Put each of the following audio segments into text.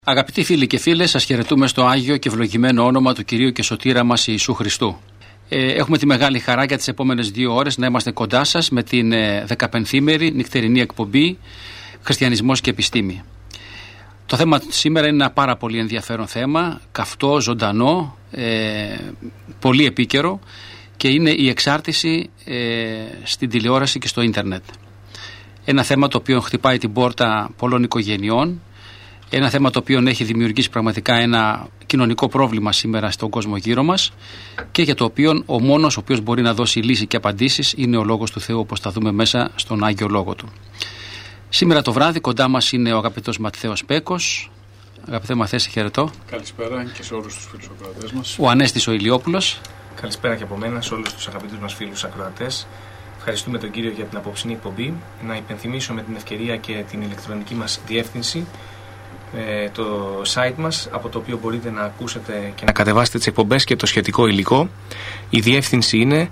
Αγαπητοί φίλοι και φίλες, σας χαιρετούμε στο Άγιο και ευλογημένο όνομα του Κυρίου και Σωτήρα μας Ιησού Χριστού. Έχουμε τη μεγάλη χαρά για τις επόμενες 2 ώρες να είμαστε κοντά σας με την 15ημερη νυχτερινή εκπομπή Χριστιανισμός και Επιστήμη. Το θέμα σήμερα είναι ένα πάρα πολύ ενδιαφέρον θέμα, καυτό, ζωντανό, πολύ επίκαιρο, και είναι η εξάρτηση στην τηλεόραση και στο ίντερνετ. Ένα θέμα το οποίο χτυπάει την πόρτα πολλών οικογενειών. Ένα θέμα το οποίο έχει δημιουργήσει πραγματικά ένα κοινωνικό πρόβλημα σήμερα στον κόσμο γύρω μας και για το οποίο ο μόνος ο οποίος μπορεί να δώσει λύση και απαντήσεις είναι ο Λόγος του Θεού, όπως θα δούμε μέσα στον Άγιο Λόγο Του. Σήμερα το βράδυ κοντά μας είναι ο αγαπητός Ματθαίος Πέκος. Αγαπητέ Μαθαία, σε χαιρετώ. Καλησπέρα και σε όλους τους φίλους ακροατές μας. Ο Ανέστης ο Ηλιόπουλος. Καλησπέρα και από μένα σε όλους τους αγαπητούς μας φίλους ακροατές. Ευχαριστούμε τον Κύριο για την απόψινή εκπομπή. Να υπενθυμίσω με την ευκαιρία και την ηλεκτρονική μας διεύθυνση, το site μας, από το οποίο μπορείτε να ακούσετε και να κατεβάσετε τις εκπομπές και το σχετικό υλικό. Η διεύθυνση είναι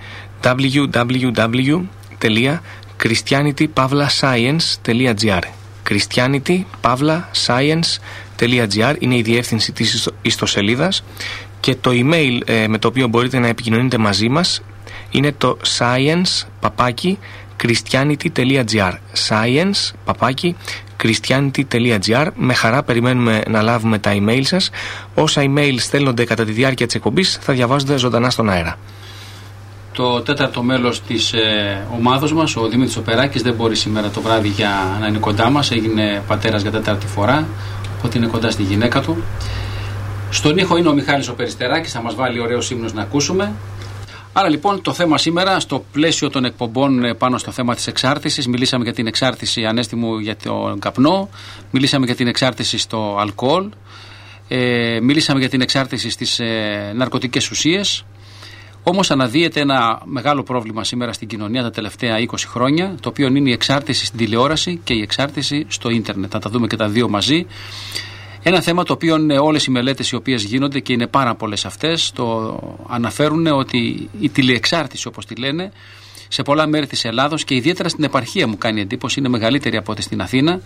www.christianity-science.gr. christianity-science.gr είναι η διεύθυνση της ιστοσελίδας, και το email με το οποίο μπορείτε να επικοινωνείτε μαζί μας είναι το science@christianity.gr. science@christianity.gr. Με χαρά περιμένουμε να λάβουμε τα email σας. Όσα email στέλνονται κατά τη διάρκεια της εκπομπής θα διαβάζονται ζωντανά στον αέρα. Το τέταρτο μέλος της ομάδος μας, ο Δημήτρης Οπεράκης, δεν μπορεί σήμερα το βράδυ για να είναι κοντά μας. Έγινε πατέρας για 4η φορά, οπότε είναι κοντά στη γυναίκα του. Στον ήχο είναι ο Μιχάλης ο Περιστεράκης, θα μας βάλει ωραίους ύμνους να ακούσουμε. Άρα λοιπόν το θέμα σήμερα, στο πλαίσιο των εκπομπών πάνω στο θέμα της εξάρτησης, μιλήσαμε για την εξάρτηση, Ανέστη μου, για τον καπνό, μιλήσαμε για την εξάρτηση στο αλκοόλ, μιλήσαμε για την εξάρτηση στις ναρκωτικές ουσίες. Όμως αναδύεται ένα μεγάλο πρόβλημα σήμερα στην κοινωνία τα τελευταία 20 χρόνια, το οποίο είναι η εξάρτηση στην τηλεόραση και η εξάρτηση στο ίντερνετ. Θα τα δούμε και τα δύο μαζί. Ένα θέμα το οποίο όλες οι μελέτες οι οποίες γίνονται, και είναι πάρα πολλές αυτές, το αναφέρουν ότι η τηλεεξάρτηση, όπως τη λένε, σε πολλά μέρη της Ελλάδος και ιδιαίτερα στην επαρχία, μου κάνει εντύπωση, είναι μεγαλύτερη από ό,τι στην Αθήνα.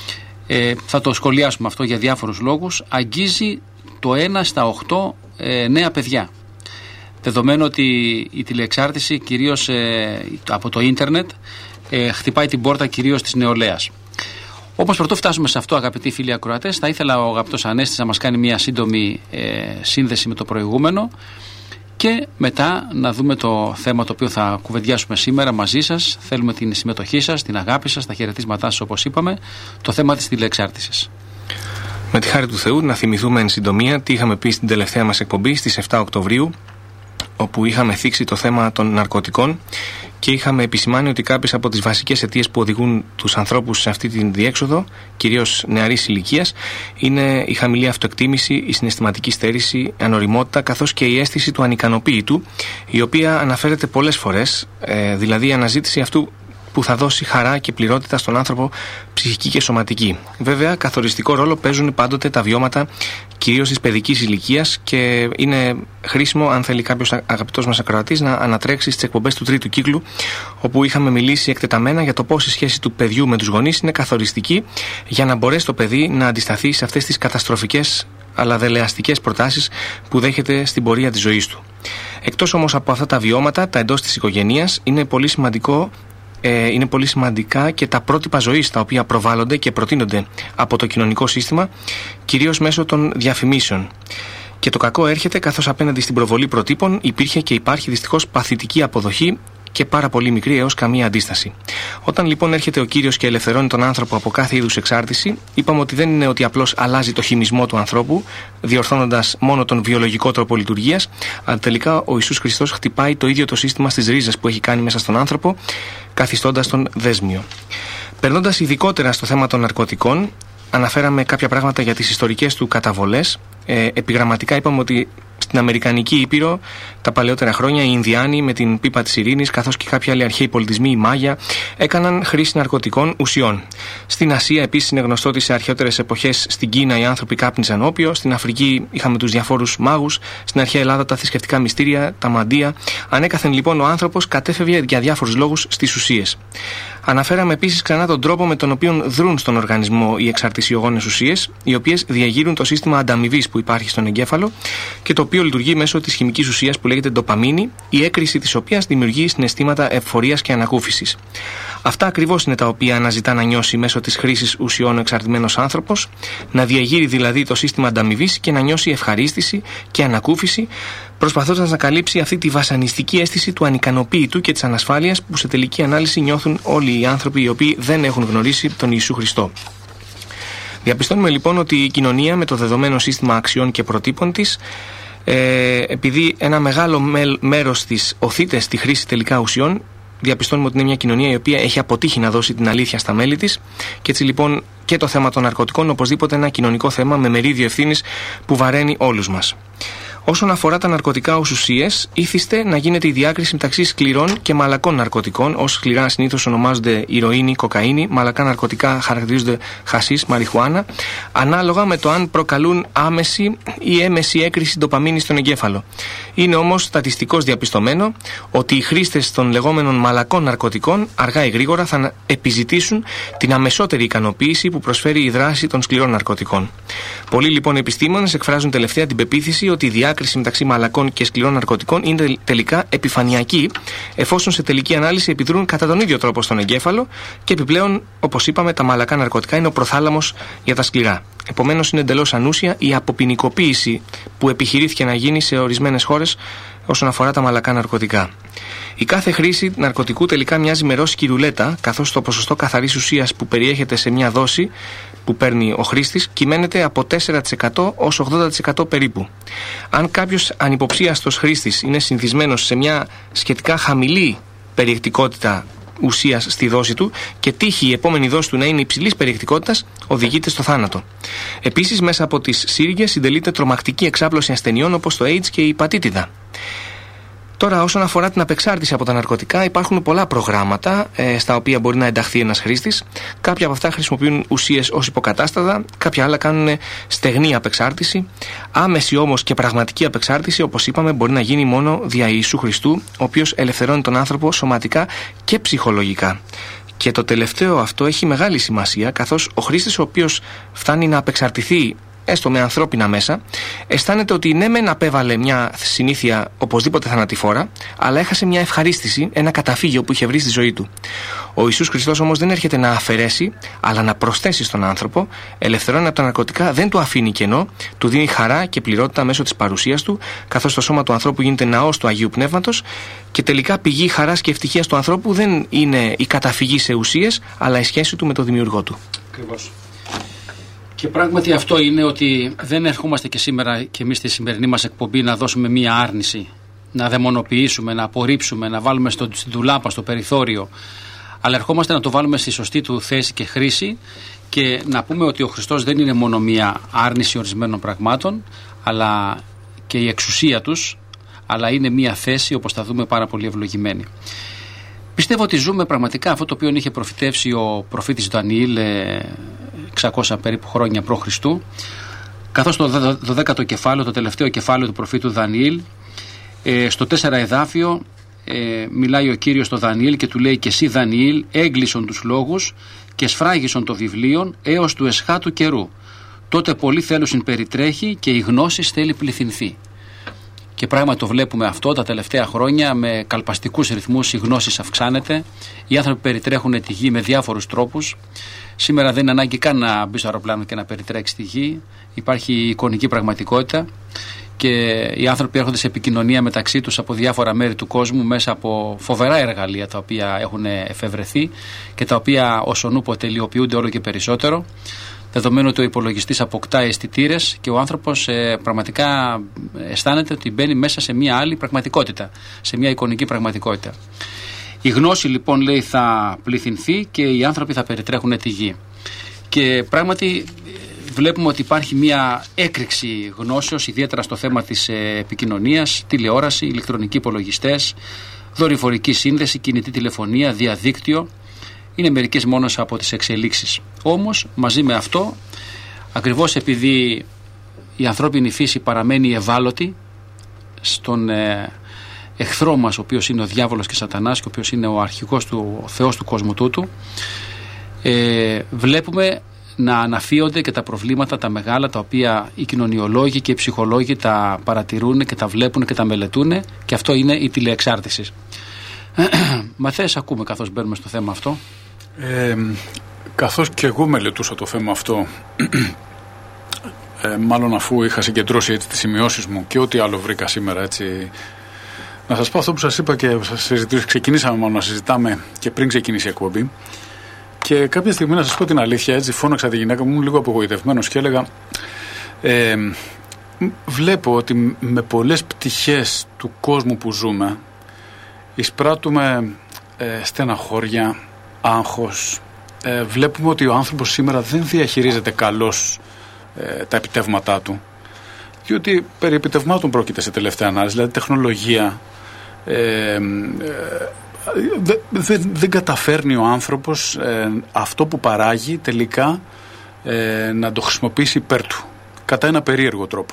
Θα το σχολιάσουμε αυτό για διάφορους λόγους. Αγγίζει το 1 στα 8 νέα παιδιά. Δεδομένου ότι η τηλεεξάρτηση κυρίως από το ίντερνετ χτυπάει την πόρτα κυρίως της νεολαίας. Όπως πρωτού φτάσουμε σε αυτό, αγαπητοί φίλοι ακροατές, θα ήθελα ο αγαπητός Ανέστης να μας κάνει μια σύντομη σύνδεση με το προηγούμενο και μετά να δούμε το θέμα το οποίο θα κουβεντιάσουμε σήμερα μαζί σας. Θέλουμε την συμμετοχή σας, την αγάπη σας, τα χαιρετίσματά σας, όπως είπαμε, το θέμα της τηλεεξάρτησης. Με τη χάρη του Θεού, να θυμηθούμε εν συντομία τι είχαμε πει στην τελευταία μας εκπομπή στις 7 Οκτωβρίου, όπου είχαμε θίξει το θέμα των ναρκωτικών και είχαμε επισημάνει ότι κάποιες από τις βασικές αιτίες που οδηγούν τους ανθρώπους σε αυτή την διέξοδο, κυρίως νεαρής ηλικίας, είναι η χαμηλή αυτοεκτίμηση, η συναισθηματική στέρηση, η ανοριμότητα, καθώς και η αίσθηση του ανικανοποίητου, η οποία αναφέρεται πολλές φορές, δηλαδή η αναζήτηση αυτού που θα δώσει χαρά και πληρότητα στον άνθρωπο, ψυχική και σωματική. Βέβαια, καθοριστικό ρόλο παίζουν πάντοτε τα βιώματα, κυρίως της παιδικής ηλικίας, και είναι χρήσιμο, αν θέλει κάποιος αγαπητός μας ακροατής, να ανατρέξει στις εκπομπές του 3ου κύκλου, όπου είχαμε μιλήσει εκτεταμένα για το πώς η σχέση του παιδιού με τους γονείς είναι καθοριστική για να μπορέσει το παιδί να αντισταθεί σε αυτές τις καταστροφικές αλλά δελεαστικές προτάσεις που δέχεται στην πορεία της ζωής του. Εκτός όμως από αυτά τα βιώματα, τα εντός της οικογένειας, είναι πολύ σημαντικά και τα πρότυπα ζωής τα οποία προβάλλονται και προτείνονται από το κοινωνικό σύστημα, κυρίως μέσω των διαφημίσεων. Και το κακό έρχεται καθώς απέναντι στην προβολή προτύπων υπήρχε και υπάρχει δυστυχώς παθητική αποδοχή και πάρα πολύ μικρή έως καμία αντίσταση. Όταν λοιπόν έρχεται ο Κύριος και ελευθερώνει τον άνθρωπο από κάθε είδους εξάρτηση, είπαμε ότι δεν είναι ότι απλώς αλλάζει το χημισμό του ανθρώπου, διορθώνοντας μόνο τον βιολογικό τρόπο λειτουργίας, αλλά τελικά ο Ιησούς Χριστός χτυπάει το ίδιο το σύστημα στις ρίζες που έχει κάνει μέσα στον άνθρωπο, καθιστώντας τον δέσμιο. Περνώντας ειδικότερα στο θέμα των ναρκωτικών, αναφέραμε κάποια πράγματα για τις ιστορικές του καταβολές. Επιγραμματικά είπαμε ότι στην Αμερικανική Ήπειρο τα παλαιότερα χρόνια οι Ινδιάνοι με την πίπα της ειρήνης, καθώς και κάποιοι άλλοι αρχαίοι πολιτισμοί, οι Μάγια, έκαναν χρήση ναρκωτικών ουσιών. Στην Ασία επίσης είναι γνωστό ότι σε αρχαιότερες εποχές στην Κίνα οι άνθρωποι κάπνιζαν όπιο, στην Αφρική είχαμε τους διαφόρους μάγους, στην αρχαία Ελλάδα τα θρησκευτικά μυστήρια, τα μαντεία. Ανέκαθεν λοιπόν ο άνθρωπος κατέφευγε για διάφορους λόγους στις ουσίες. Αναφέραμε επίσης ξανά τον τρόπο με τον οποίο δρούν στον οργανισμό οι εξαρτησιογόνες ουσίες, οι οποίες διαγείρουν το σύστημα ανταμοιβής που υπάρχει στον εγκέφαλο και το οποίο λειτουργεί μέσω της χημικής ουσίας που λέγεται ντοπαμίνη, η έκρηση της οποίας δημιουργεί συναισθήματα ευφορίας και ανακούφισης. Αυτά ακριβώς είναι τα οποία αναζητά να νιώσει μέσω της χρήσης ουσιών ο εξαρτημένος άνθρωπος, να διαγείρει δηλαδή το σύστημα ανταμοιβής και να νιώσει ευχαρίστηση και ανακούφιση, προσπαθώντας να καλύψει αυτή τη βασανιστική αίσθηση του ανικανοποίητου και της ανασφάλειας που σε τελική ανάλυση νιώθουν όλοι οι άνθρωποι οι οποίοι δεν έχουν γνωρίσει τον Ιησού Χριστό. Διαπιστώνουμε λοιπόν ότι η κοινωνία με το δεδομένο σύστημα αξιών και προτύπων της, επειδή ένα μεγάλο μέρος της οθείται στη χρήση τελικά ουσιών, διαπιστώνουμε ότι είναι μια κοινωνία η οποία έχει αποτύχει να δώσει την αλήθεια στα μέλη της και έτσι λοιπόν και το θέμα των ναρκωτικών οπωσδήποτε ένα κοινωνικό θέμα με μερίδιο ευθύνης που βαραίνει όλους μας. Όσον αφορά τα ναρκωτικά ως ουσίες, ήθιστε να γίνεται η διάκριση μεταξύ σκληρών και μαλακών ναρκωτικών. Ως σκληρά συνήθως ονομάζονται ηρωίνη, κοκαίνη, μαλακά ναρκωτικά χαρακτηρίζονται χασίς, μαριχουάνα, ανάλογα με το αν προκαλούν άμεση ή έμεση έκρηση ντοπαμίνης στον εγκέφαλο. Είναι όμως στατιστικώς διαπιστωμένο ότι οι χρήστες των λεγόμενων μαλακών ναρκωτικών αργά ή γρήγορα θα επιζητήσουν την αμεσότερη ικανοποίηση που προσφέρει η δράση των σκληρών ναρκωτικών. Πολλοί λοιπόν επιστήμονες εκφράζουν τελευταία την πεποίθηση ότι η διάκριση μεταξύ μαλακών και σκληρών ναρκωτικών είναι τελικά επιφανειακή, εφόσον σε τελική ανάλυση επιδρούν κατά τον ίδιο τρόπο στον εγκέφαλο και επιπλέον, όπως είπαμε, τα μαλακά ναρκωτικά είναι ο προθάλαμος για τα σκληρά. Επομένως, είναι εντελώς ανούσια η αποποινικοποίηση που επιχειρήθηκε να γίνει σε ορισμένες χώρες όσον αφορά τα μαλακά ναρκωτικά. Η κάθε χρήση ναρκωτικού τελικά μοιάζει με ρώσικη ρουλέτα, καθώς το ποσοστό καθαρής ουσίας που περιέχεται σε μια δόση που παίρνει ο χρήστης κυμαίνεται από 4% ως 80% περίπου. Αν κάποιος ανυποψίαστος χρήστης είναι συνηθισμένος σε μια σχετικά χαμηλή περιεκτικότητα ουσίας στη δόση του και τύχει η επόμενη δόση του να είναι υψηλής περιεκτικότητας, οδηγείται στο θάνατο. Επίσης, μέσα από τις σύριγγες συντελείται τρομακτική εξάπλωση ασθενειών όπως το AIDS και η υπατήτιδα. Τώρα, όσον αφορά την απεξάρτηση από τα ναρκωτικά, υπάρχουν πολλά προγράμματα στα οποία μπορεί να ενταχθεί ένας χρήστης. Κάποια από αυτά χρησιμοποιούν ουσίες ως υποκατάστατα, κάποια άλλα κάνουν στεγνή απεξάρτηση. Άμεση όμως και πραγματική απεξάρτηση, όπως είπαμε, μπορεί να γίνει μόνο δια Ιησού Χριστού, ο οποίος ελευθερώνει τον άνθρωπο σωματικά και ψυχολογικά. Και το τελευταίο αυτό έχει μεγάλη σημασία, καθώς ο χρήστης ο οποίος φτάνει να απεξαρτηθεί έστω με ανθρώπινα μέσα, αισθάνεται ότι ναι μεν απέβαλε μια συνήθεια οπωσδήποτε θανατηφόρα, αλλά έχασε μια ευχαρίστηση, ένα καταφύγιο που είχε βρει στη ζωή του. Ο Ιησούς Χριστός όμως δεν έρχεται να αφαιρέσει, αλλά να προσθέσει στον άνθρωπο, ελευθερώνει από τα ναρκωτικά, δεν του αφήνει κενό, του δίνει χαρά και πληρότητα μέσω της παρουσίας του, καθώς το σώμα του ανθρώπου γίνεται ναός του Αγίου Πνεύματος και τελικά πηγή χαράς και ευτυχίας του ανθρώπου δεν είναι η καταφυγή σε ουσίες, αλλά η σχέση του με τον δημιουργό του. Ακριβώς. Και πράγματι αυτό είναι ότι δεν ερχόμαστε και σήμερα και εμείς στη σημερινή μας εκπομπή να δώσουμε μία άρνηση, να δαιμονοποιήσουμε, να απορρίψουμε, να βάλουμε στην ντουλάπα, στο περιθώριο, αλλά ερχόμαστε να το βάλουμε στη σωστή του θέση και χρήση και να πούμε ότι ο Χριστός δεν είναι μόνο μία άρνηση ορισμένων πραγμάτων, αλλά και η εξουσία τους, αλλά είναι μία θέση, όπως θα δούμε, πάρα πολύ ευλογημένη. Πιστεύω ότι ζούμε πραγματικά αυτό το οποίο είχε προφητεύσει ο προφήτης Δανιήλ 600 περίπου χρόνια π.Χ. καθώς το 12ο κεφάλαιο, το τελευταίο κεφάλαιο του προφήτου Δανιήλ, στο 4 εδάφιο μιλάει ο Κύριος στο Δανιήλ και του λέει: «Και εσύ Δανιήλ έγκλεισον τους λόγους και σφράγισον το βιβλίον έως του εσχάτου καιρού. Τότε πολύ θέλουσιν περιτρέχει και η γνώση θέλει πληθυνθεί». Και πράγματι το βλέπουμε αυτό τα τελευταία χρόνια, με καλπαστικούς ρυθμούς η γνώση αυξάνεται, οι άνθρωποι περιτρέχουν τη γη με διάφορους τρόπους. Σήμερα δεν είναι ανάγκη καν να μπει στο αεροπλάνο και να περιτρέξει τη γη. Υπάρχει εικονική πραγματικότητα και οι άνθρωποι έρχονται σε επικοινωνία μεταξύ τους από διάφορα μέρη του κόσμου μέσα από φοβερά εργαλεία τα οποία έχουν εφευρεθεί και τα οποία όσον ούπο τελειοποιούνται όλο και περισσότερο. Δεδομένου ότι ο υπολογιστής αποκτά αισθητήρες και ο άνθρωπος πραγματικά αισθάνεται ότι μπαίνει μέσα σε μια άλλη πραγματικότητα, σε μια εικονική πραγματικότητα. Η γνώση λοιπόν, λέει, θα πληθυνθεί και οι άνθρωποι θα περιτρέχουν τη γη. Και πράγματι βλέπουμε ότι υπάρχει μια έκρηξη γνώσεως, ιδιαίτερα στο θέμα της επικοινωνίας, τηλεόραση, ηλεκτρονικοί υπολογιστές, δορυφορική σύνδεση, κινητή τηλεφωνία, διαδίκτυο. Είναι μερικές μόνο από τις εξελίξεις. Όμως μαζί με αυτό, ακριβώς επειδή η ανθρώπινη φύση παραμένει ευάλωτη στον εχθρό μας, ο οποίος είναι ο διάβολος και σατανάς και ο οποίος είναι ο αρχηγός του, ο Θεός του κόσμου τούτου, βλέπουμε να αναφύονται και τα προβλήματα τα μεγάλα, τα οποία οι κοινωνιολόγοι και οι ψυχολόγοι τα παρατηρούν και τα βλέπουν και τα μελετούν, και αυτό είναι η τηλεεξάρτηση. Μαθές, ακούμε καθώς μπαίνουμε στο θέμα αυτό. Καθώς και εγώ μελετούσα το θέμα αυτό, μάλλον αφού είχα συγκεντρώσει έτσι τις σημειώσεις μου και ό,τι άλλο βρήκα σήμερα, έτσι, να σας πω αυτό που σας είπα και ξεκινήσαμε μάλλον να συζητάμε και πριν ξεκινήσει η εκπομπή. Και κάποια στιγμή, να σας πω την αλήθεια, έτσι φώναξα τη γυναίκα μου λίγο απογοητευμένος και έλεγα, βλέπω ότι με πολλές πτυχές του κόσμου που ζούμε εισπράττουμε στεναχώρια, άγχος. Βλέπουμε ότι ο άνθρωπος σήμερα δεν διαχειρίζεται καλώς τα επιτεύγματά του, διότι περί επιτευγμάτων πρόκειται σε τελευταία ανάλυση, δηλαδή τεχνολογία. Δεν καταφέρνει ο άνθρωπος αυτό που παράγει τελικά να το χρησιμοποιήσει υπέρ του, κατά ένα περίεργο τρόπο.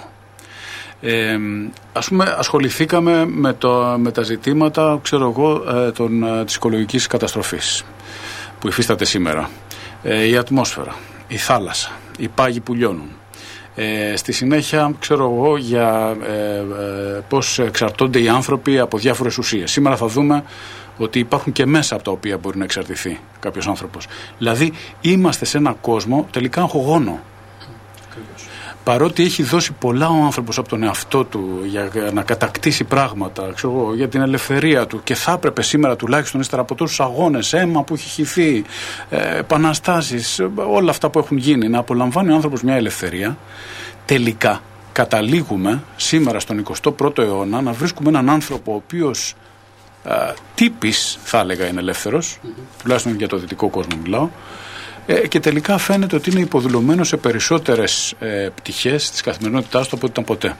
Ας πούμε, ασχοληθήκαμε με τα ζητήματα, ξέρω εγώ, της οικολογικής καταστροφής που υφίσταται σήμερα. Η ατμόσφαιρα, η θάλασσα, οι πάγοι που λιώνουν. Στη συνέχεια, ξέρω εγώ, για πώς εξαρτώνται οι άνθρωποι από διάφορες ουσίες. Σήμερα θα δούμε ότι υπάρχουν και μέσα από τα οποία μπορεί να εξαρτηθεί κάποιος άνθρωπος. Δηλαδή, είμαστε σε έναν κόσμο τελικά αγχογόνο. Παρότι έχει δώσει πολλά ο άνθρωπος από τον εαυτό του για να κατακτήσει πράγματα, ξέρω εγώ, για την ελευθερία του, και θα έπρεπε σήμερα, τουλάχιστον ύστερα από τόσους αγώνες, αίμα που έχει χυθεί, επαναστάσεις, όλα αυτά που έχουν γίνει, να απολαμβάνει ο άνθρωπος μια ελευθερία. Τελικά καταλήγουμε σήμερα στον 21ο αιώνα να βρίσκουμε έναν άνθρωπο ο οποίος τύπης, θα έλεγα, είναι ελεύθερος, τουλάχιστον για το δυτικό κόσμο μιλάω, και τελικά φαίνεται ότι είναι υποδουλωμένο σε περισσότερες πτυχές της καθημερινότητάς του από ό,τι ήταν ποτέ.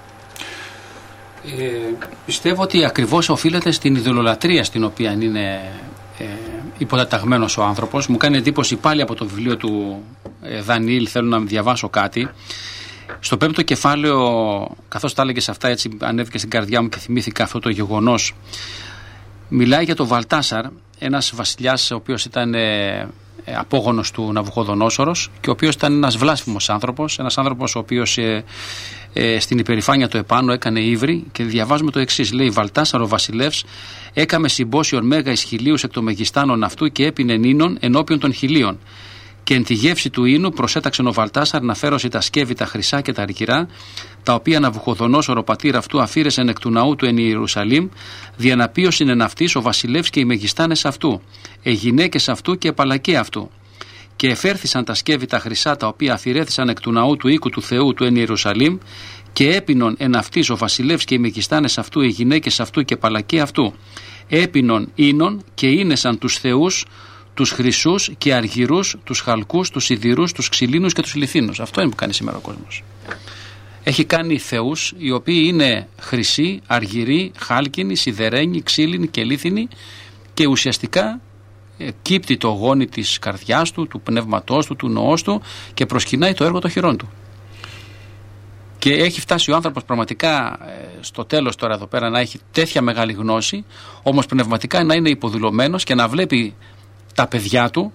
Πιστεύω ότι ακριβώς οφείλεται στην ιδωλολατρία στην οποία είναι υποταταγμένος ο άνθρωπος. Μου κάνει εντύπωση πάλι από το βιβλίο του Δανιήλ, θέλω να διαβάσω κάτι. Στο 5ο κεφάλαιο, καθώς τα έλεγες αυτά, έτσι ανέβηκε στην καρδιά μου και θυμήθηκα αυτό το γεγονός. Μιλάει για τον Βαλτάσαρ, ένας βασιλιάς ο οποίος ήταν απόγονος του Ναβουχοδονόσορος και ο οποίος ήταν ένας βλάσφημος άνθρωπος, ένας άνθρωπος ο οποίος στην υπερηφάνεια του επάνω έκανε ύβρι, και διαβάζουμε το εξής, λέει: Βαλτάσαρ ο βασιλεύς έκαμε συμπόσιον μέγα εις χιλίους εκ των μεγιστάνων αυτού και έπινεν ίνων ενώπιον των χιλίων. Και εν τη γεύση του ίνου προσέταξεν ο Βαλτάσαρ να φέρωσε τα σκεύη τα χρυσά και τα αργυρά, τα οποία Ναβουχοδονόσορο πατήρ αυτού αφήρεσεν εκ του ναού του εν Ιερουσαλήμ, διαναπίωσιν εν αυτής ο βασιλεύς και οι μεγιστάνες αυτού, γυναίκες αυτού και επαλακέ αυτού. Και εφέρθησαν τα σκεύη τα χρυσά, τα οποία αφηρέθησαν εκ του ναού του οίκου του Θεού του εν Ιερουσαλήμ, και έπινον εν αυτής ο βασιλεύς και οι μεγιστάνες αυτού, οι γυναίκες αυτού και επαλακέ αυτού. Έπινον ίνων και ίνεσαν τους θεούς, τους χρυσούς και αργυρούς, τους χαλκούς, τους σιδηρούς, τους ξυλίνους και τους λιθίνους. Αυτό είναι που κάνει σήμερα ο κόσμος. Έχει κάνει θεούς οι οποίοι είναι χρυσοί, αργυροί, χάλκινοι, σιδερένοι, ξύλινοι και λίθινοι, και ουσιαστικά κύπτει το γόνι της καρδιάς του, του πνεύματός του, του νοός του, και προσκυνάει το έργο των χειρών του. Και έχει φτάσει ο άνθρωπος πραγματικά στο τέλος τώρα εδώ πέρα να έχει τέτοια μεγάλη γνώση, όμως πνευματικά να είναι υποδουλωμένος και να βλέπει τα παιδιά του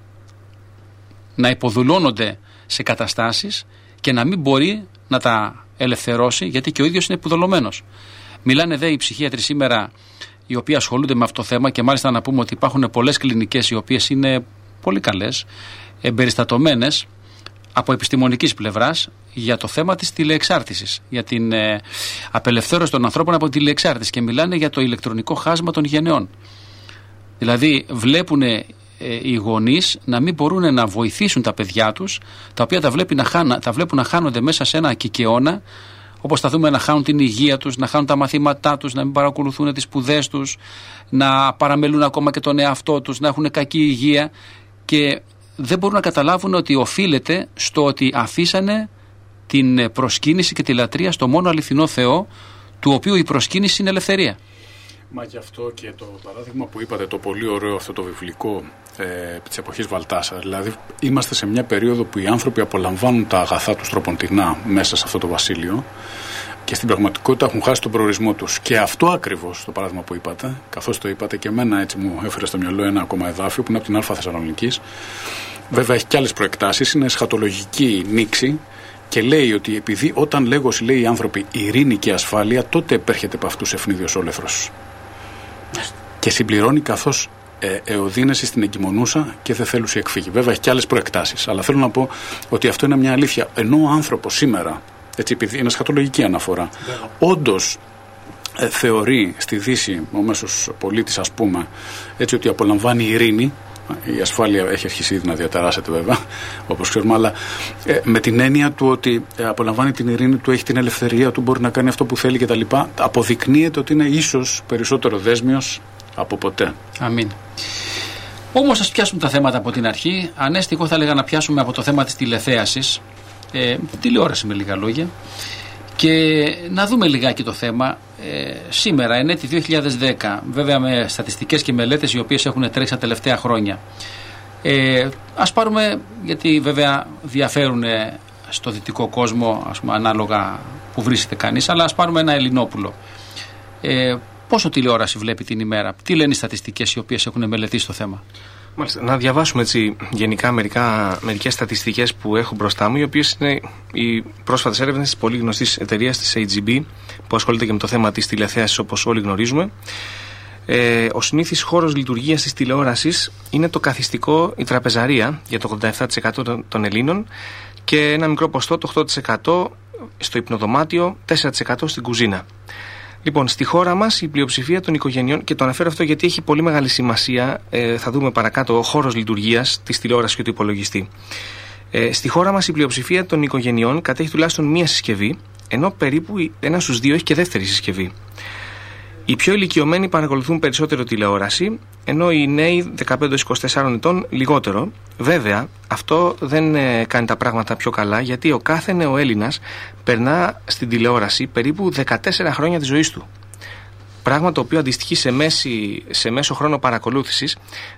να υποδουλώνονται σε καταστάσεις και να μην μπορεί να τα ελευθερώσει, γιατί και ο ίδιος είναι υποδουλωμένος. Μιλάνε οι ψυχίατροι σήμερα, οι οποίοι ασχολούνται με αυτό το θέμα, και μάλιστα να πούμε ότι υπάρχουν πολλές κλινικές οι οποίες είναι πολύ καλές, εμπεριστατωμένες από επιστημονικής πλευράς για το θέμα της τηλεεξάρτησης, για την απελευθέρωση των ανθρώπων από την τηλεεξάρτηση, και μιλάνε για το ηλεκτρονικό χάσμα των γενεών. Δηλαδή βλέπουν οι γονείς να μην μπορούν να βοηθήσουν τα παιδιά τους, τα οποία τα βλέπουν να χάνονται μέσα σε ένα κικαιώνα, όπως θα δούμε, να χάνουν την υγεία τους, να χάνουν τα μαθήματά τους, να μην παρακολουθούν τις σπουδές τους, να παραμελούν ακόμα και τον εαυτό τους, να έχουν κακή υγεία, και δεν μπορούν να καταλάβουν ότι οφείλεται στο ότι αφήσανε την προσκύνηση και τη λατρεία στο μόνο αληθινό Θεό, του οποίου η προσκύνηση είναι ελευθερία. Μα γι' αυτό και το παράδειγμα που είπατε, το πολύ ωραίο αυτό το βιβλικό της εποχής Βαλτάσαρ, δηλαδή είμαστε σε μια περίοδο που οι άνθρωποι απολαμβάνουν τα αγαθά τους τροποντινά μέσα σε αυτό το βασίλειο, και στην πραγματικότητα έχουν χάσει τον προορισμό τους. Και αυτό ακριβώς το παράδειγμα που είπατε, καθώς το είπατε, και εμένα έτσι μου έφερε στο μυαλό ένα ακόμα εδάφιο που είναι από την Α Θεσσαλονικής. Βέβαια έχει και άλλες προεκτάσεις, είναι εσχατολογική νήξη και λέει ότι επειδή όταν λέγωση λέει οι άνθρωποι ειρήνη και ασφάλεια, τότε επέρχεται από αυτούς ευνίδιος όλεθρος. Και συμπληρώνει καθώς εωδίνεσαι στην εγκυμονούσα και δεν θέλουσι εκφύγει. Βέβαια έχει και άλλες προεκτάσεις, αλλά θέλω να πω ότι αυτό είναι μια αλήθεια. Ενώ ο άνθρωπος σήμερα, έτσι, επειδή είναι σχατολογική αναφορά, όντως θεωρεί στη Δύση ο μέσος πολίτης, ας πούμε, έτσι, ότι απολαμβάνει ειρήνη. Η ασφάλεια έχει αρχίσει ήδη να διαταράσσεται βέβαια, όπως ξέρουμε, αλλά με την έννοια του ότι απολαμβάνει την ειρήνη του, έχει την ελευθερία του, μπορεί να κάνει αυτό που θέλει κτλ. Αποδεικνύεται ότι είναι ίσως περισσότερο δέσμιος από ποτέ. Αμήν. Όμως ας πιάσουμε τα θέματα από την αρχή. Ανέστη, εγώ θα έλεγα να πιάσουμε από το θέμα της τηλεθέασης, τηλεόραση με λίγα λόγια, και να δούμε λιγάκι το θέμα. Σήμερα, εν έτη 2010, βέβαια με στατιστικές και μελέτες οι οποίες έχουν τρέξει τα τελευταία χρόνια. Ας πάρουμε, γιατί βέβαια διαφέρουν στο δυτικό κόσμο, ας πούμε, ανάλογα που βρίσκεται κανείς, αλλά ας πάρουμε ένα Ελληνόπουλο. Πόσο τηλεόραση βλέπει την ημέρα, τι λένε οι στατιστικές οι οποίες έχουν μελετήσει το θέμα? Μάλιστα. Να διαβάσουμε έτσι γενικά μερικές στατιστικές που έχω μπροστά μου, οι οποίες είναι οι πρόσφατες έρευνες της πολύ γνωστής εταιρείας της AGB, που ασχολείται και με το θέμα της τηλεθέασης, όπως όλοι γνωρίζουμε. Ο συνήθις χώρος λειτουργίας της τηλεόρασης είναι το καθιστικό, η τραπεζαρία, για το 87% των Ελλήνων, και ένα μικρό ποστό, το 8% στο υπνοδωμάτιο, 4% στην κουζίνα. Λοιπόν, στη χώρα μας η πλειοψηφία των οικογενειών, και το αναφέρω αυτό γιατί έχει πολύ μεγάλη σημασία, θα δούμε παρακάτω, ο χώρος λειτουργίας της τηλεόρασης και του υπολογιστή. Στη χώρα μας η πλειοψηφία των οικογενειών κατέχει τουλάχιστον μία συσκευή, ενώ περίπου 1 στους 2 έχει και δεύτερη συσκευή. Οι πιο ηλικιωμένοι παρακολουθούν περισσότερο τηλεόραση, ενώ οι νέοι 15-24 ετών λιγότερο. Βέβαια, αυτό δεν κάνει τα πράγματα πιο καλά, γιατί ο κάθε νεοέλληνας περνά στην τηλεόραση περίπου 14 χρόνια της ζωής του. Πράγμα το οποίο αντιστοιχεί σε μέσο χρόνο παρακολούθησης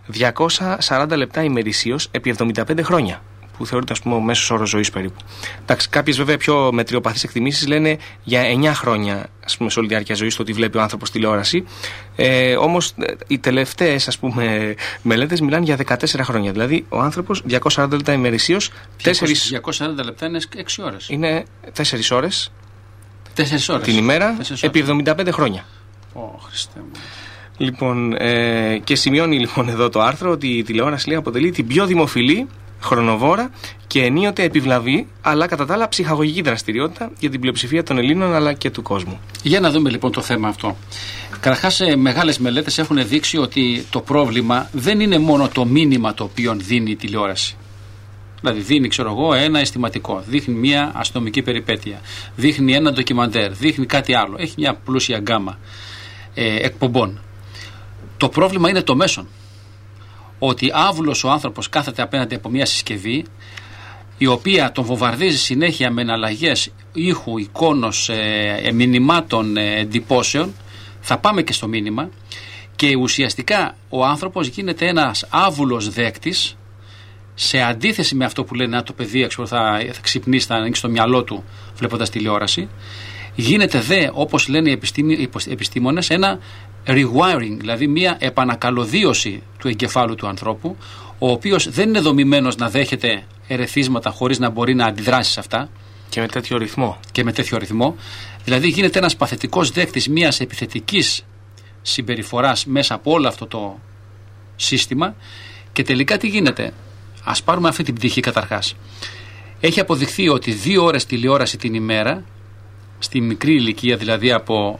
240 λεπτά ημερησίως επί 75 χρόνια. Που θεωρείται, ας πούμε, ο μέσος όρος ζωής περίπου. Εντάξει, κάποιες βέβαια πιο μετριοπαθείς εκτιμήσεις λένε για 9 χρόνια, ας πούμε, σε όλη τη διάρκεια ζωής, το ότι βλέπει ο άνθρωπος τηλεόραση. Όμως οι τελευταίες, ας πούμε, μελέτες μιλάνε για 14 χρόνια. Δηλαδή ο άνθρωπος 240 λεπτά ημερησίως. 240 λεπτά είναι 6 ώρες. Είναι 4 ώρες. 4 ώρες την ημέρα επί 75 χρόνια. Χριστέ μου. Λοιπόν, και σημειώνει λοιπόν εδώ το άρθρο ότι η τηλεόραση, λέει, αποτελεί την πιο δημοφιλή, χρονοβόρα και ενίοτε επιβλαβή, αλλά κατά τα άλλα ψυχαγωγική δραστηριότητα για την πλειοψηφία των Ελλήνων αλλά και του κόσμου. Για να δούμε λοιπόν το θέμα αυτό. Καταρχάς, μεγάλες μελέτες έχουν δείξει ότι το πρόβλημα δεν είναι μόνο το μήνυμα το οποίο δίνει η τηλεόραση. Δηλαδή, δίνει, ξέρω εγώ, ένα αισθηματικό, δείχνει μια αστυνομική περιπέτεια, δείχνει ένα ντοκιμαντέρ, δείχνει κάτι άλλο. Έχει μια πλούσια γκάμα εκπομπών. Το πρόβλημα είναι το μέσον. Ότι άβουλος ο άνθρωπος κάθεται απέναντι από μια συσκευή, η οποία τον βομβαρδίζει συνέχεια με εναλλαγές ήχου, εικόνος, μηνυμάτων, εντυπώσεων. Θα πάμε και στο μήνυμα, και ουσιαστικά ο άνθρωπος γίνεται ένας άβουλος δέκτης, σε αντίθεση με αυτό που λένε το παιδί θα ξυπνήσει, θα ανοίξει το μυαλό του βλέποντας τηλεόραση. Γίνεται δε, όπως λένε οι επιστήμονες, ένα rewiring, δηλαδή μια επανακαλωδίωση του εγκεφάλου του ανθρώπου, ο οποίος δεν είναι δομημένος να δέχεται ερεθίσματα χωρίς να μπορεί να αντιδράσει σε αυτά. Και με τέτοιο ρυθμό. Δηλαδή γίνεται ένας παθητικός δέκτης μιας επιθετικής συμπεριφοράς μέσα από όλο αυτό το σύστημα, και τελικά τι γίνεται? Ας πάρουμε αυτή την πτυχή καταρχάς. Έχει αποδειχθεί ότι 2 ώρες τηλεόραση την ημέρα, στη μικρή ηλικία δηλαδή από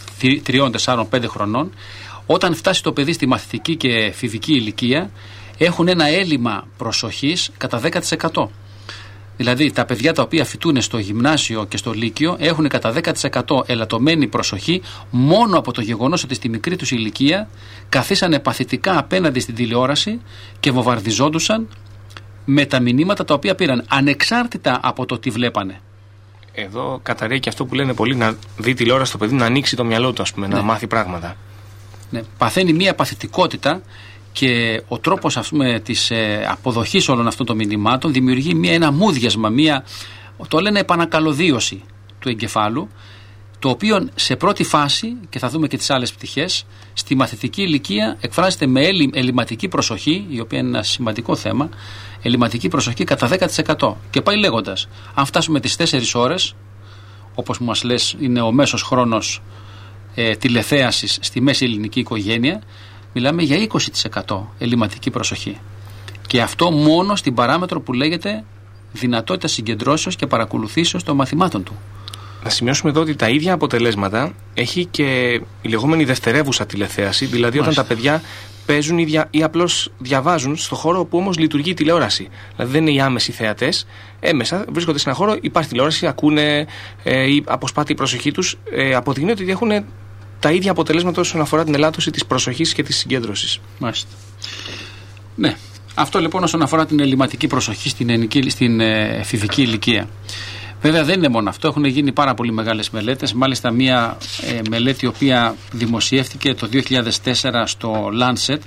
3, 4, 5 χρονών, όταν φτάσει το παιδί στη μαθητική και εφηβική ηλικία, έχουν ένα έλλειμμα προσοχής κατά 10%. Δηλαδή τα παιδιά τα οποία φοιτούν στο γυμνάσιο και στο λύκειο έχουν κατά 10% ελαττωμένη προσοχή, μόνο από το γεγονός ότι στη μικρή τους ηλικία καθίσανε παθητικά απέναντι στην τηλεόραση και βομβαρδιζόντουσαν με τα μηνύματα τα οποία πήραν, ανεξάρτητα από το τι βλέπανε. Εδώ καταραίει και αυτό που λένε πολλοί, να δει τηλεόραση το παιδί, να ανοίξει το μυαλό του, ας πούμε, να μάθει πράγματα. Ναι, παθαίνει μια παθητικότητα, και ο τρόπος, ας πούμε, της αποδοχής όλων αυτών των μηνυμάτων δημιουργεί ένα μούδιασμα, το λένε επανακαλωδίωση του εγκεφάλου, το οποίο σε πρώτη φάση, και θα δούμε και τις άλλες πτυχές, στη μαθητική ηλικία εκφράζεται με ελληματική προσοχή, η οποία είναι ένα σημαντικό θέμα, ελληματική προσοχή κατά 10%. Και πάει λέγοντας, αν φτάσουμε τις 4 ώρες, όπως μας λες είναι ο μέσος χρόνος τηλεθέασης στη μέση ελληνική οικογένεια, μιλάμε για 20% ελληματική προσοχή. Και αυτό μόνο στην παράμετρο που λέγεται δυνατότητα συγκεντρώσεως και παρακολουθήσεως των μαθημάτων του. Να σημειώσουμε εδώ ότι τα ίδια αποτελέσματα έχει και η λεγόμενη δευτερεύουσα τηλεθέαση, δηλαδή όταν τα παιδιά παίζουν ή απλώς διαβάζουν στο χώρο όπου όμως λειτουργεί η τηλεόραση. Δηλαδή δεν είναι οι άμεσοι θεατές, έμεσα βρίσκονται σε ένα χώρο, υπάρχει τηλεόραση, ακούνε ή αποσπάται η προσοχή τους, αποδεικνύεται ότι έχουν τα ίδια αποτελέσματα όσον αφορά την ελάττωση της προσοχής και της συγκέντρωσης. Μάλιστα. Ναι. Αυτό λοιπόν όσον αφορά την ελληματική προσοχή στην εφηβική ηλικία. Βέβαια δεν είναι μόνο αυτό, έχουν γίνει πάρα πολύ μεγάλες μελέτες. Μάλιστα μια μελέτη η οποία δημοσιεύτηκε το 2004 στο Lancet,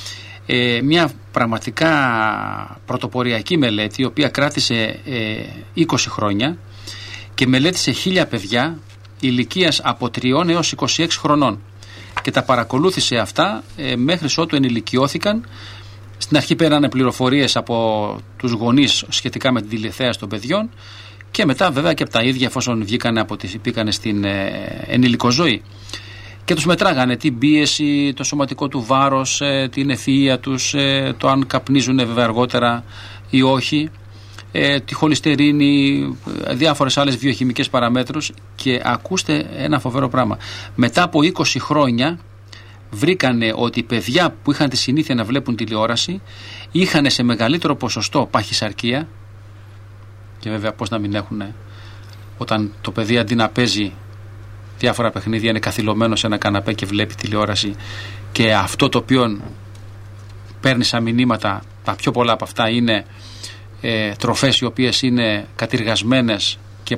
μια πραγματικά πρωτοποριακή μελέτη η οποία κράτησε 20 χρόνια και μελέτησε 1000 παιδιά ηλικίας από 3 έως 26 χρονών και τα παρακολούθησε αυτά μέχρι ότου ενηλικιώθηκαν. Στην αρχή πέρανε πληροφορίες από τους γονείς σχετικά με την τηλεθέαση των παιδιών και μετά βέβαια και από τα ίδια εφόσον μπήκανε στην ενηλικοζωή. Και τους μετράγανε την πίεση, το σωματικό του βάρος, την ευφυΐα τους, το αν καπνίζουν βέβαια αργότερα ή όχι, τη χολυστερίνη, διάφορες άλλες βιοχημικές παραμέτρους. Και ακούστε ένα φοβερό πράγμα. Μετά από 20 χρόνια βρήκανε ότι παιδιά που είχαν τη συνήθεια να βλέπουν τηλεόραση είχαν σε μεγαλύτερο ποσοστό παχυσαρκία. Και βέβαια πώς να μην έχουν όταν το παιδί αντί να παίζει διάφορα παιχνίδια είναι καθυλωμένο σε ένα καναπέ και βλέπει τηλεόραση, και αυτό το οποίο παίρνει σαν μηνύματα, τα πιο πολλά από αυτά είναι τροφές οι οποίες είναι κατηργασμένες και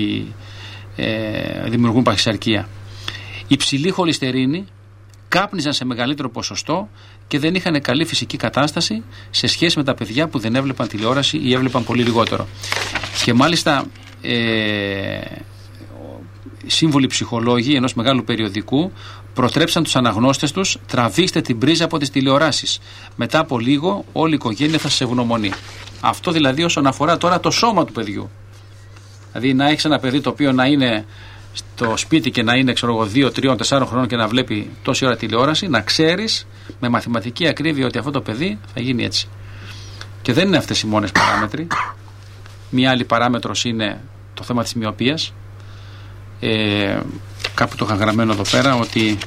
δημιουργούν παχυσαρκία. Υψηλή χολυστερίνη, κάπνιζαν σε μεγαλύτερο ποσοστό και δεν είχαν καλή φυσική κατάσταση σε σχέση με τα παιδιά που δεν έβλεπαν τηλεόραση ή έβλεπαν πολύ λιγότερο. Και μάλιστα σύμβουλοι ψυχολόγοι ενός μεγάλου περιοδικού προτρέψαν τους αναγνώστες τους, τραβήξτε την πρίζα από τις τηλεοράσεις. Μετά από λίγο όλη η ευγνωμονεί. Θα σας ευγνωμονεί. Αυτό δηλαδή όσον αφορά τώρα το σώμα του παιδιού. Δηλαδή να έχεις ένα παιδί το οποίο να είναι στο σπίτι και να είναι 2, 3, 4 χρόνων και να βλέπει τόση ώρα τηλεόραση, να ξέρεις με μαθηματική ακρίβεια ότι αυτό το παιδί θα γίνει έτσι. Και δεν είναι αυτές οι μόνες παράμετροι. Μία άλλη παράμετρος είναι το θέμα της μυοπίας. Κάπου το είχα γραμμένο εδώ πέρα ότι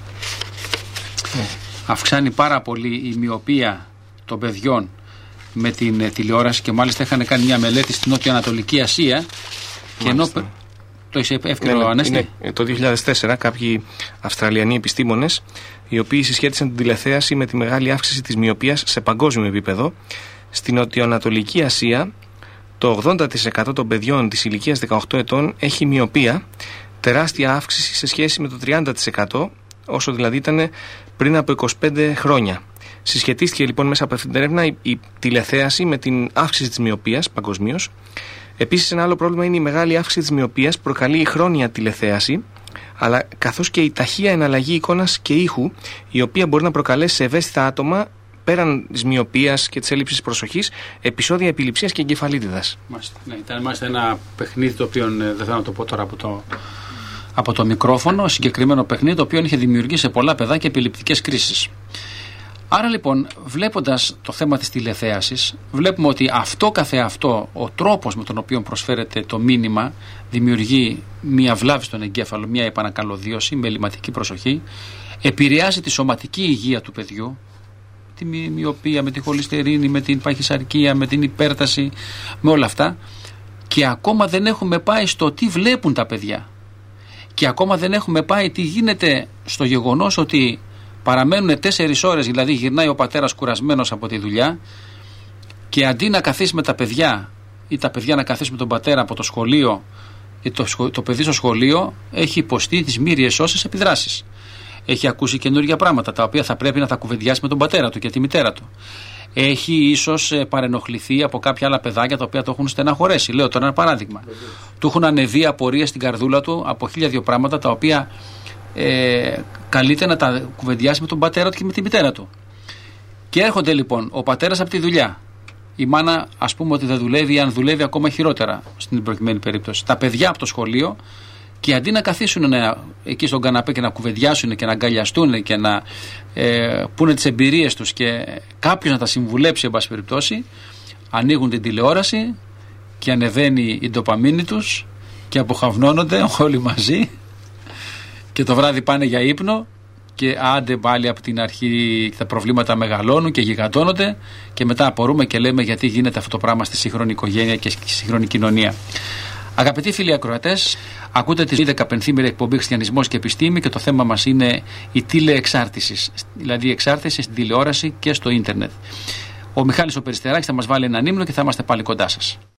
αυξάνει πάρα πολύ η μυοπία των παιδιών με την τηλεόραση, και μάλιστα είχαν κάνει μια μελέτη στην Νότιο-Ανατολική Ασία. Και ενώ το είσαι εύκολο, Ανέστη. Το 2004 κάποιοι Αυστραλιανοί επιστήμονες, οι οποίοι συσχέτισαν την τηλεθέαση με τη μεγάλη αύξηση της μυοπίας σε παγκόσμιο επίπεδο. Στην Νοτιοανατολική Ασία το 80% των παιδιών της ηλικίας 18 ετών έχει μυοπία, τεράστια αύξηση σε σχέση με το 30%, όσο δηλαδή ήταν πριν από 25 χρόνια. Συσχετίστηκε λοιπόν μέσα από αυτήν την έρευνα η τηλεθέαση με την αύξηση της μυοπίας παγκοσμίως. Επίσης, ένα άλλο πρόβλημα είναι η μεγάλη αύξηση της μυοπίας που προκαλεί η χρόνια τηλεθέαση, αλλά καθώς και η ταχεία εναλλαγή εικόνας και ήχου, η οποία μπορεί να προκαλέσει σε ευαίσθητα άτομα, πέραν της μυοπίας και της έλλειψης προσοχής, επεισόδια επιληψίας και εγκεφαλίτιδας. Ναι, ήταν μάλιστα ένα παιχνίδι το οποίο δεν θέλω να το πω τώρα από το μικρόφωνο, συγκεκριμένο παιχνίδι το οποίο είχε δημιουργήσει σε πολλά παιδάκια επιληπτικές κρίσεις. Άρα λοιπόν, βλέποντας το θέμα της τηλεθέασης, βλέπουμε ότι αυτό καθεαυτό, ο τρόπος με τον οποίο προσφέρεται το μήνυμα, δημιουργεί μία βλάβη στον εγκέφαλο, μία επανακαλωδίωση με ελληματική προσοχή, επηρεάζει τη σωματική υγεία του παιδιού, τη μυοπία, με τη χολυστερίνη, με την παχυσαρκία, με την υπέρταση, με όλα αυτά, και ακόμα δεν έχουμε πάει στο τι βλέπουν τα παιδιά. Και ακόμα δεν έχουμε πάει τι γίνεται στο γεγονός ότι παραμένουν 4 ώρες, δηλαδή γυρνάει ο πατέρας κουρασμένος από τη δουλειά, και αντί να καθίσει με τα παιδιά ή τα παιδιά να καθίσουν με τον πατέρα από το σχολείο, το παιδί στο σχολείο έχει υποστεί τις μύριες όσες επιδράσεις. Έχει ακούσει καινούργια πράγματα τα οποία θα πρέπει να τα κουβεντιάσει με τον πατέρα του και τη μητέρα του. έχει ίσως παρενοχληθεί από κάποια άλλα παιδάκια τα οποία το έχουν στεναχωρέσει. Λέω τώρα ένα παράδειγμα. Του έχουν ανεβεί απορίες στην καρδούλα του από 1002 πράγματα τα οποία καλείται να τα κουβεντιάσει με τον πατέρα του και με τη μητέρα του. Και έρχονται λοιπόν ο πατέρας από τη δουλειά. Η μάνα, ας πούμε, ότι δεν δουλεύει, αν δουλεύει ακόμα χειρότερα στην προκειμένη περίπτωση. Τα παιδιά από το σχολείο, και αντί να καθίσουν εκεί στον καναπέ και να κουβεντιάσουν και να αγκαλιαστούν και να πούνε τις εμπειρίες τους και κάποιος να τα συμβουλέψει, εν πάση περιπτώσει, ανοίγουν την τηλεόραση και ανεβαίνει η ντοπαμίνη τους και αποχαυνώνονται όλοι μαζί και το βράδυ πάνε για ύπνο. Και άντε πάλι από την αρχή τα προβλήματα μεγαλώνουν και γιγαντώνονται και μετά απορούμε και λέμε γιατί γίνεται αυτό το πράγμα στη σύγχρονη οικογένεια και στη σύγχρονη κοινωνία. Αγαπητοί φίλοι ακροατές, ακούτε τη 15η εκπομπή Χριστιανισμός και Επιστήμη και το θέμα μας είναι η τηλεεξάρτηση, δηλαδή η εξάρτηση στην τηλεόραση και στο ίντερνετ. Ο Μιχάλης ο Περιστεράκης θα μας βάλει έναν ύμνο και θα είμαστε πάλι κοντά σας.